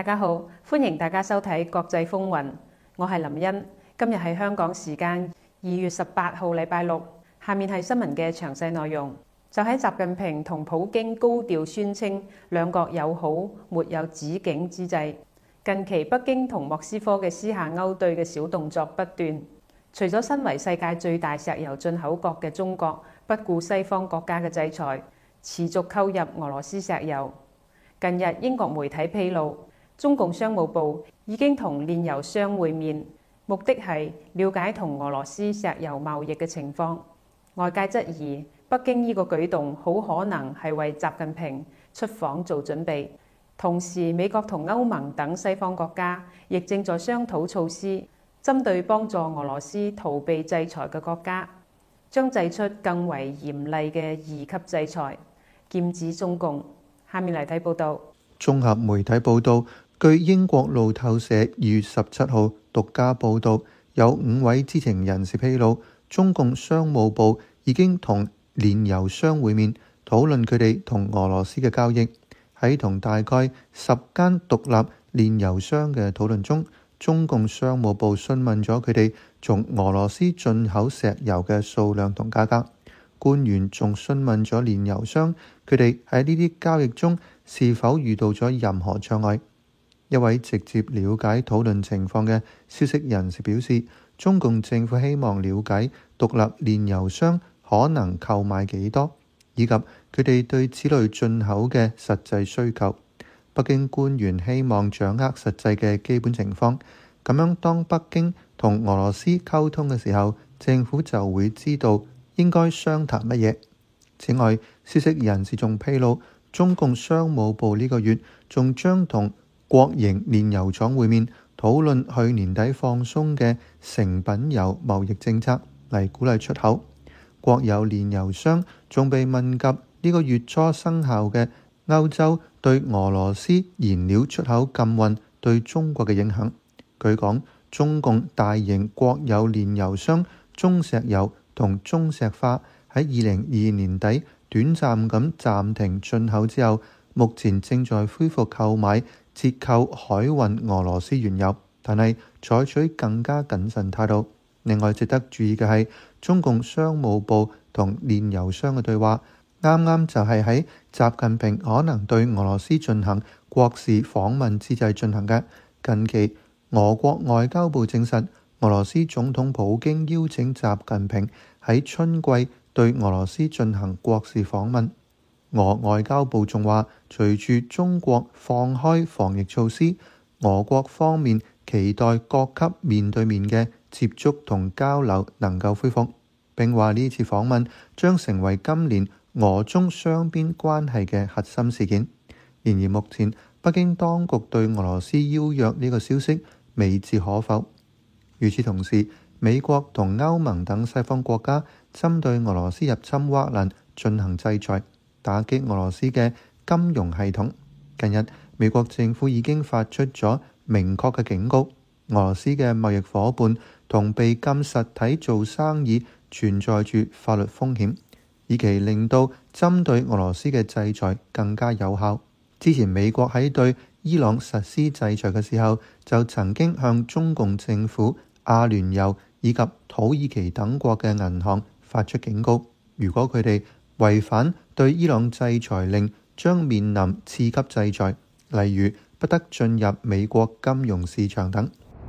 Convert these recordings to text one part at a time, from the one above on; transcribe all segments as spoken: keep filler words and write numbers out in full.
大家好，歡迎大家收睇國際風雲，我係林茵。今日係香港時間二月十八號禮拜六，下面係新聞嘅詳細內容。就喺習近平同普京高調宣稱兩國友好沒有止境之際，近期北京同莫斯科嘅私下勾兌嘅小動作不斷。除咗身為世界最大石油進口國嘅中國不顧西方國家嘅制裁，持續購入俄羅斯石油。近日英國媒體披露，中共商務部已經同煉油商會面，目的係了解同俄羅斯石油貿易嘅情況。外界質疑北京呢個舉動好可能係為習近平出訪做準備。同時，美國同歐盟等西方國家亦正在商討措施，針對幫助俄羅斯逃避制裁嘅國家，將祭出更為嚴厲嘅二級制裁，劍指中共。下面嚟睇報道。 綜合媒體報道，據英國路透社二月十七號獨家報道，有五位知情人士披露，中共商務部已經同煉油商會面，討論佢哋同俄羅斯嘅交易。喺同大概十間獨立煉油商嘅討論中，中共商務部詢問咗佢哋從俄羅斯進口石油嘅數量同價格。官員仲詢問咗煉油商，佢哋喺呢啲交易中是否遇到咗任何障礙。一位直接了解討論情況嘅消息人士表示，中共政府希望了解獨立煉油商可能購買幾多，以及佢哋對此類進口嘅實際需求。北京官員希望掌握實際嘅基本情況，咁樣當北京同俄羅斯溝通嘅時候，政府就會知道應該商談乜嘢。此外，消息人士仲披露，中共商務部呢個月仲將同國營煉油廠會面，討論去年底放鬆嘅成品油貿易政策嚟鼓勵出口。國有煉油商仲被問及呢個月初生效嘅歐洲對俄羅斯燃料出口禁運對中國嘅影響。據講，中共大型國有煉油商中石油同中石化喺二零二二年底短暫咁暫停進口之後，目前正在恢復購買折扣海運俄羅斯原油，但係採取更加謹慎態度。另外值得注意嘅係，中共商務部同煉油商嘅對話，啱啱就係喺習近平可能對俄羅斯進行國事訪問之際進行嘅。近期，俄國外交部證實，俄羅斯總統普京邀請習近平喺春季對俄羅斯進行國事訪問。俄外交部仲話，隨住中國放開防疫措施，俄國方面期待各級面對面嘅接觸同交流能夠恢復，並話呢次訪問將成為今年俄中雙邊關係嘅核心事件。然而目前北京當局對俄羅斯邀約呢個消息未置可否。與此同時，美國同歐盟等西方國家針對俄羅斯入侵烏克蘭進行制裁，打擊俄羅斯嘅金融系統。近日，美國政府已經發出咗明確嘅警告，俄羅斯嘅貿易夥伴同被禁實體做生意存在住法律風險，以期令到針對俄羅斯嘅制裁更加有效。之前美國喺對伊朗實施制裁嘅時候，就曾經向中共政府、阿聯酋以及土耳其等國嘅銀行發出警告，如果佢哋違反對伊朗制裁令，將面臨次級制裁，例如不得進入美國金融市場等。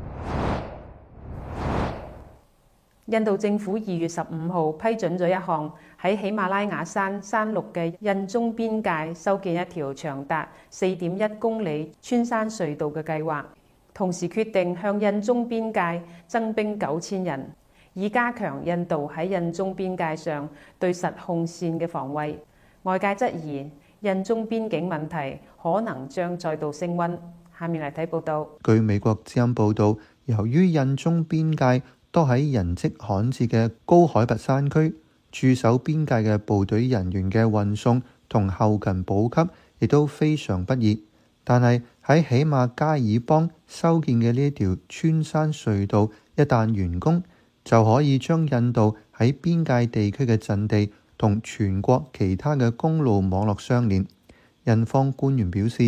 印度政府二月十五號批准咗一項喺喜馬拉雅山山麓嘅印中邊界修建一條長達四點一公里穿山隧道嘅計劃，同時決定向印中邊界增兵九千人，以加強印度喺印中邊界上對實控線嘅防衛。外界質疑印中邊境問題可能將再度升溫。下面嚟睇報道。 據美國之音報導，由於印中邊界多喺人跡罕至嘅高海拔山區，駐守邊界嘅部隊人員嘅運送同後勤補給亦都非常不易。但係喺喜馬加爾邦修建嘅呢一條穿山隧道一旦完工，就可以將印度喺邊界地區嘅陣地同全國其他嘅公路網絡相連。印方官員表示，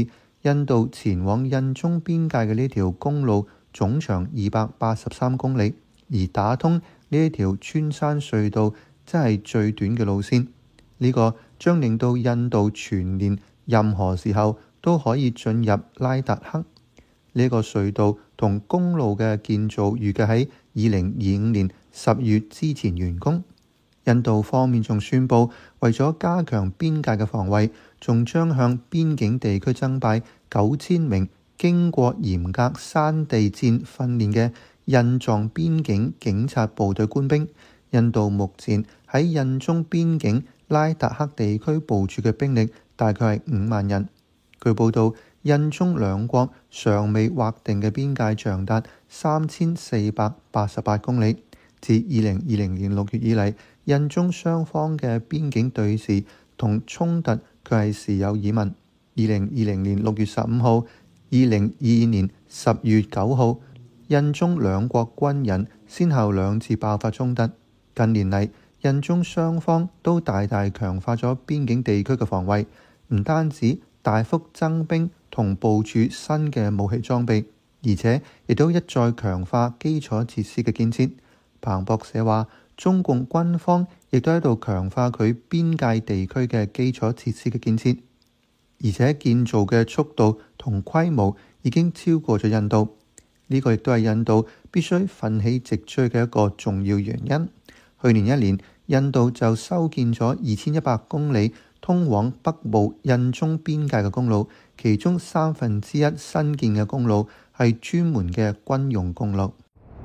印度前往印中邊界嘅呢條公路總長二百八十三公里，而打通呢一條穿山隧道即係最短嘅路線。呢、這個將令到印度全年任何時候都可以進入拉達克。呢、這個隧道同公路嘅建造預計喺二零二五年十月之前完工。印度方面仲宣布，為咗加強邊界嘅防衛，仲將向邊境地區增派九千名經過嚴格山地戰訓練嘅印藏邊境警察部隊官兵。印度目前喺印中邊境拉達克地區部署嘅兵力大概係五萬人。據報道，印中兩國尚未劃定嘅邊界長達三千四百八十八公里。自二零二零年六月以嚟，印中雙方嘅邊境對峙同衝突卻係時有耳聞。二零二零年六月十五號、二零二二年十月九號，印中兩國軍人先後兩次爆發衝突。近年嚟，印中雙方都大大強化咗邊境地區嘅防衛，唔單止大幅增兵同部署新嘅武器裝備，而且亦都一再強化基礎設施嘅建設。彭博社話，中共軍方亦都喺度強化佢邊界地區嘅基礎設施嘅建設，而且建造嘅速度同規模已經超過咗印度。呢、這個亦都係印度必須奮起直追嘅一個重要原因。去年一年，印度就修建咗二千一百公里通往北部印中邊界嘅公路，其中三分之一新建嘅公路係專門嘅軍用公路。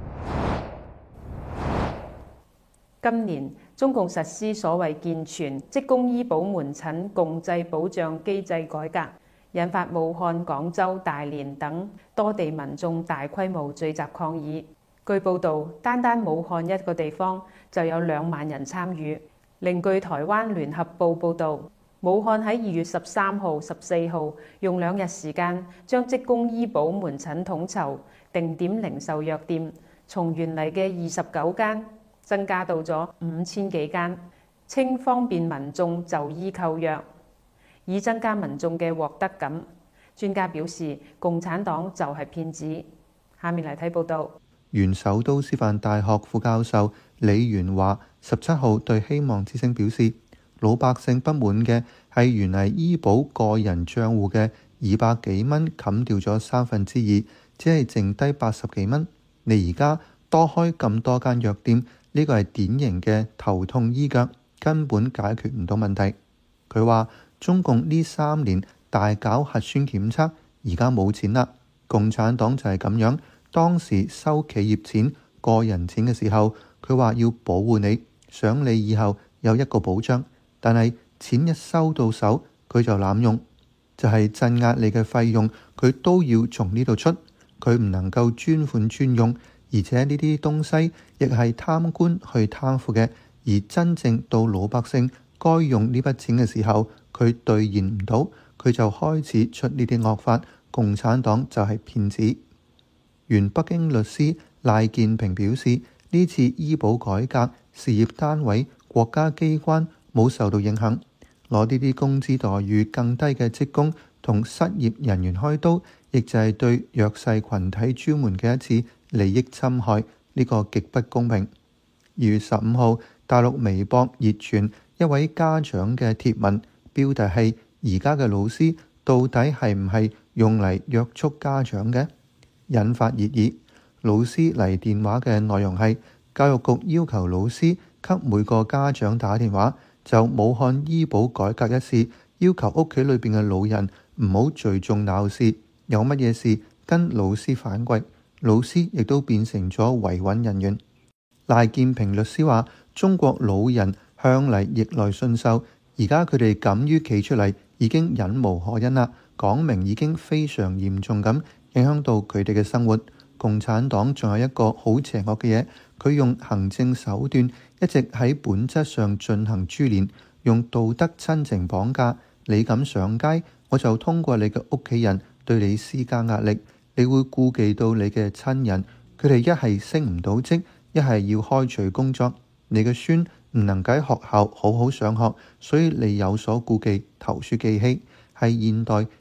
今年中共實施所謂健全職工醫保門診共濟保障機制改革，引發武漢、廣州、大連等多地民眾大規模聚集抗議。據報導，單單武漢一個地方就有兩萬人參與。另據台灣聯合報報導，武漢喺二月十三號、十四號用兩日時間，將職工醫保門診統籌定點零售藥店從原嚟嘅二十九間增加到咗五千幾間，稱方便民眾就醫購藥，以增加民眾嘅獲得感。專家表示，共產黨就係騙子。下面嚟睇報導。 原首都師範大學副教授李元華十七號對希望之聲表示，老百姓不滿嘅係原嚟醫保個人帳戶嘅二百幾蚊冚掉咗三分之二，只係剩低八十幾蚊。你而家多開咁多間藥店，呢個係典型嘅頭痛醫腳，根本解決唔到問題。佢話中共呢三年大搞核酸檢測，而家冇錢啦。共產黨就係咁樣，當時收企業錢、個人錢嘅時候，佢話要保護你，想你以後有一個保障。但係錢一收到手，佢就濫用，就係鎮壓你嘅費用，佢都要從呢度出，佢唔能夠專款專用。而且呢啲東西亦係貪官去貪腐嘅，而真正到老百姓該用呢筆錢嘅時候，佢兌現唔到，佢就開始出呢啲惡法。共產黨就係騙子。原北京律師賴建平表示，呢次醫保改革，事業單位、國家機關冇受到影響，攞呢啲工資待遇更低嘅職工同失業人員開刀，亦就係對弱勢群體專門嘅一次利益侵害，呢個極不公平。二月十五號，大陸微博熱傳一位家長嘅貼文，標題係：而家嘅老師到底係唔係用嚟約束家長嘅？引發熱議。老師嚟電話嘅內容係：教育局要求老師給每個家長打電話，就武漢醫保改革一事，要求屋企裏邊嘅老人唔好聚眾鬧事，有乜嘢事跟老師反饋。老師亦都變成咗維穩人員。賴建平律師話：中國老人向嚟逆來順受，而家佢哋敢於企出嚟，已經忍無可忍啦，講明已經非常嚴重咁影響到佢哋嘅生活。共產黨仲有一個好邪惡嘅嘢，佢用行政手段一直喺本質上進行株連，用道德親情綁架。你敢上街，我就通過你嘅屋企人對你施加壓力。你會顧忌到你嘅親人，佢哋一係升唔到職，一係要開除工作。你嘅孫唔能夠喺學校好好上學，所以你有所顧忌，投鼠忌器，係現代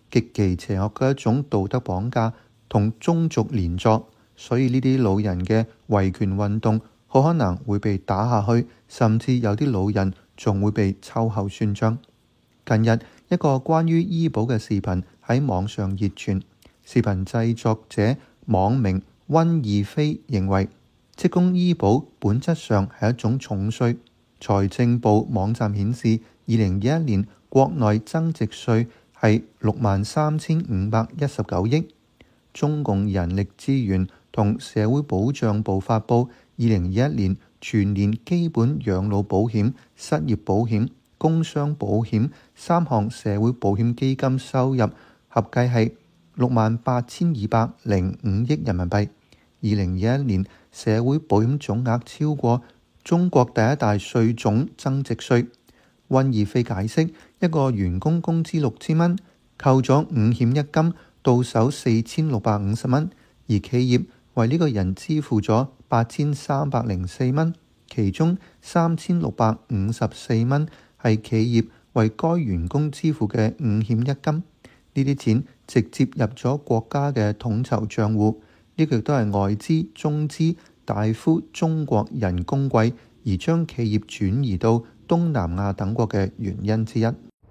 極其邪惡嘅一種道德綁架同宗族連坐，所以呢啲老人嘅維權運動好可能會被打下去，甚至有啲老人仲會被秋後算賬。近日一個關於醫保嘅視頻喺網上熱傳，視頻製作者網名溫義飛認為，職工醫保本質上係一種重稅。財政部網站顯示，二零二一年國內增值稅係六萬三千五百一十九億。中共人力資源同社會保障部發布二零二一年全年基本養老保險、失業保險、工傷保險三項社會保險基金收入合計係六萬八千二百零五億人民幣。二零二一年社會保險總額超過中國第一大稅種增值稅。溫義飛解釋，一個員工工資六千蚊，扣咗五險一金，到手四千六百五十蚊，而企業為呢個人支付咗八千三百零四蚊，其中三千六百五十四蚊係企業為該員工支付嘅五險一金。呢啲錢直接入咗國家嘅統籌賬戶，呢個亦都係外資、中資大呼中國人工貴而將企業轉移到東南亞等國嘅原因之一。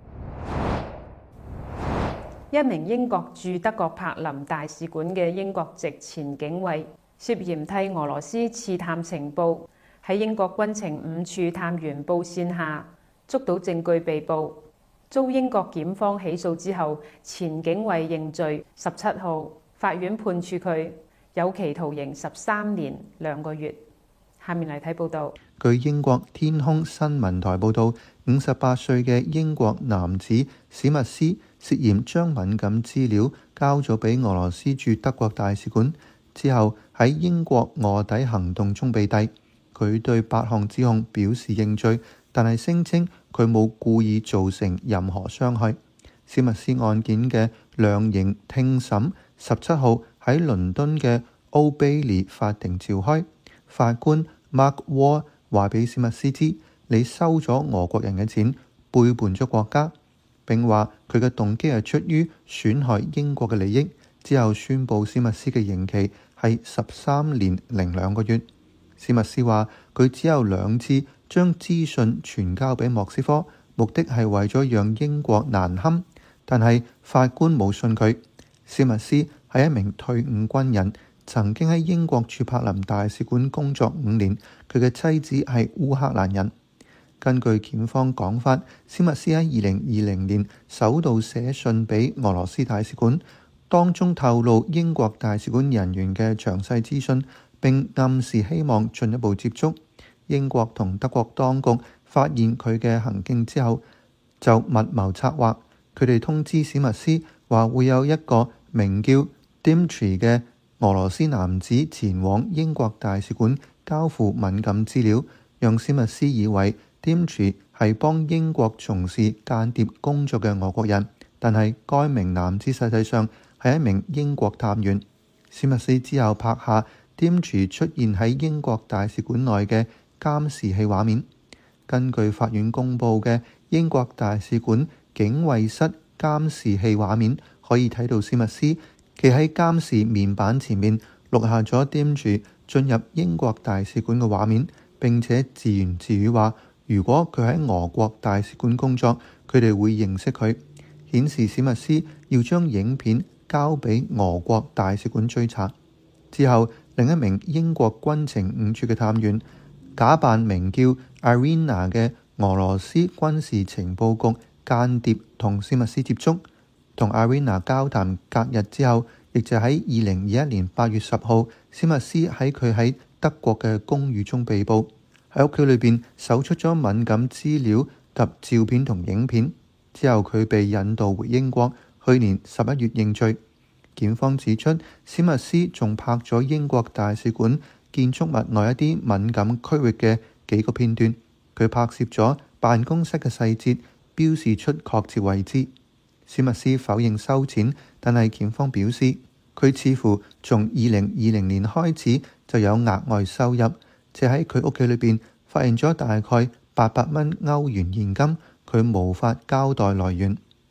一名英國駐德國柏林大使館嘅英國籍前警衛涉嫌替俄羅斯刺探情報，喺英國軍情五處探員布線下捉到證據被捕，遭英國檢方起訴之後，前警衛認罪。十七號法院判處佢有期徒刑十三年兩個月。下面嚟睇報道。 據英國天空新聞台報道，五十八歲嘅英國男子史密斯涉嫌將敏感資料交咗俾俄羅斯駐德國大使館，之後喺英國臥底行動中被逮。佢對八項指控表示認罪，但係聲稱佢冇故意造成任何傷害。史密斯案件嘅量刑聽審十七號喺倫敦嘅歐卑利法庭召開，法官 Mark Ward 話俾史密斯知，你收咗俄國人嘅錢，背叛咗國家，並話佢嘅動機係出於損害英國嘅利益。之後宣布史密斯嘅刑期係十三年零兩個月。史密斯話佢只有兩次將資訊傳交俾莫斯科，目的係為咗讓英國難堪，但係法官冇信佢。史密斯係一名退伍軍人，曾經喺英國駐柏林大使館工作五年，佢嘅妻子係烏克蘭人。根據檢方講法，史密斯喺二零二零年首度寫信俾俄羅斯大使館，當中透露英國大使館人員嘅詳細資訊，並暗示希望進一步接觸。英國同德國當局發現佢嘅行徑之後，就密謀策劃。佢哋通知史密斯話會有一個名叫 Dimitri 嘅俄羅斯男子前往英國大使館交付敏感資料，讓史密斯以為 Dimitri 係幫英國從事間諜工作嘅俄國人，但係該名男子實際上係一名英國探員。史密斯之後拍下 Dimitri 出現喺英國大使館內嘅監視器畫面。根據法院公佈嘅英國大使館警衛室監視器畫面，可以睇到史密斯企喺監視面板前面，錄下咗 Dimitri 進入英國大使館嘅畫面，並且自言自語話：如果佢喺俄國大使館工作，佢哋會認識佢，顯示史密斯要將影片交俾俄國大使館追查。之後，另一名英國軍情五處嘅探員假扮名叫 Irina 嘅俄羅斯軍事情報局間諜同史密斯接觸，同 Irina 交談隔日之後，亦就喺二零二一年八月十號，史密斯喺佢喺德國嘅公寓中被捕，喺屋企裏邊搜出咗敏感資料及照片同影片。之後佢被引渡回英國，去年十一月認罪。檢方指出，史密斯仲拍咗英國大使館建築物內一啲敏感區域嘅幾個片段，佢拍攝咗辦公室嘅細節，標示出確切位置。史密斯否認收錢，但係檢方表示佢似乎從二零二零年開始就有額外收入，就喺佢屋企裏邊發現咗大概八百蚊歐元現金，佢無法交代來源。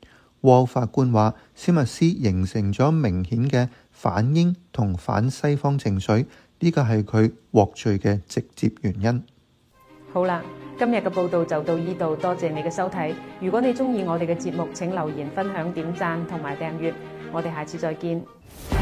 沃法官話，史密斯形成咗明顯嘅反英同反西方情緒，呢個係佢獲罪嘅直接原因。 好啦，今日嘅報道就到呢度，多謝你嘅收睇。如果你鍾意我哋嘅節目，請留言、分享、點讚同埋訂閱。我哋下次再見。